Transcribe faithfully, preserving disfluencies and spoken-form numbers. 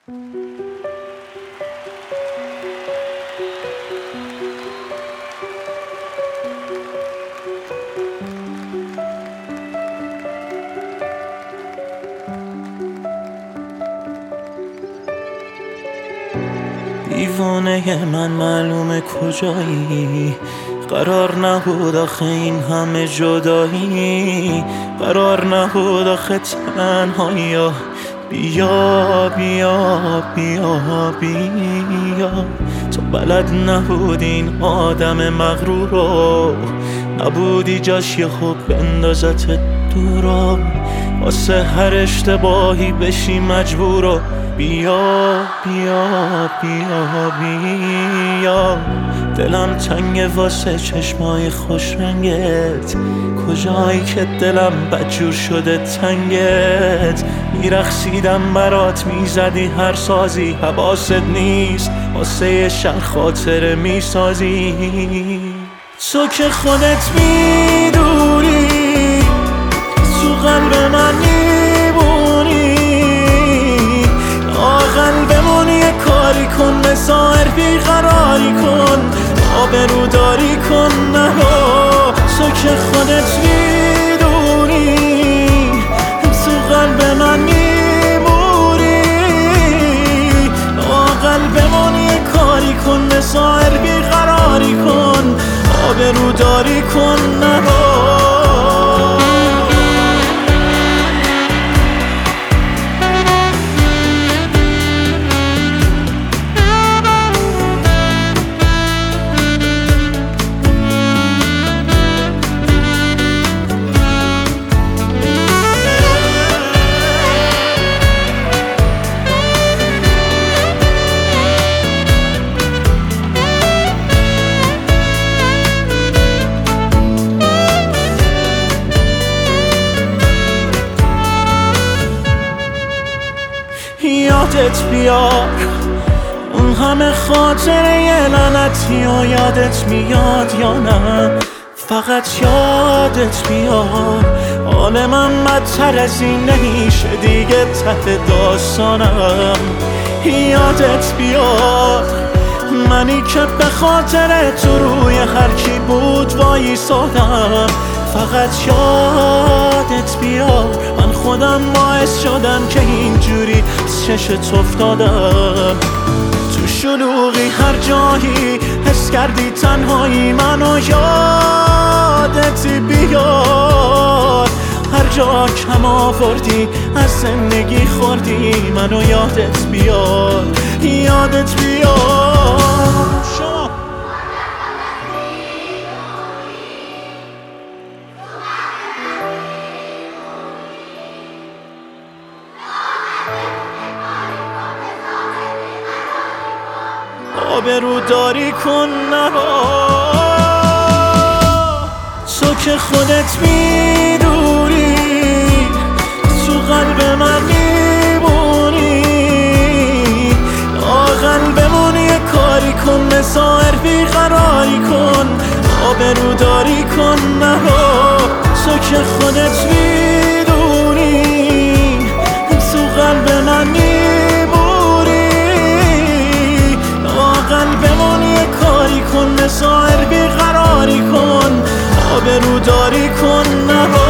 دیوانه من معلومه کجایی، قرار نبود آخه این همه جدایی، قرار نبود آخه تنهایی. بیا بیا بیا بیا، تو بلد نبودی این آدم مغرور رو، نبودی جاش یه خوب بندازت دورا، واسه هر اشتباهی بشی مجبورو. بیا بیا بیا بیا، دلم تنگه واسه چشمای خوش رنگت، کجایی که دلم بدجور شده تنگت. میرقصیدم برات، میزدی هر سازی، حواست نیست واسه یه شهر خاطره میسازی. تو که خودت میدونی تو قلب من میبونی، آقل بمون یه کاری کن، مسائر بیقراری کن، آبرو داری کن نرو. تو که خودت میدونی تو قلب من میمونی، آقل بمون یه کاری کن، مسائر بیقراری کن، آبرو داری کن نرو. یادت بیار اون همه خاطره لعنتی و یادت میاد یا نه، فقط یادت بیار حال من بدتر از این نمیشه دیگه ته داستانم. یادت بیار منی که به خاطر تو روی هرکی بود وایسادم، فقط یادت بیار من خودم باعث شدم که اینجوری از چشت افتادم. تو شلوغی هر جایی حس کردی تنهایی، منو یادت بیار هر جا کم آوردی از زندگی خوردی، منو یادت بیار یادت بیار. آبرو داری کن نرو. تو که خودت میدونی تو قلب من میمونی، آقل بمون یه کاری کن، مسائر بیقراری کن، آبرو داری کن نرو. تو که خودت میدونی تو قلب من میمونی، آقل بمون یه کاری کن، مسائر بیقراری کن، آبرو داری کن نرو.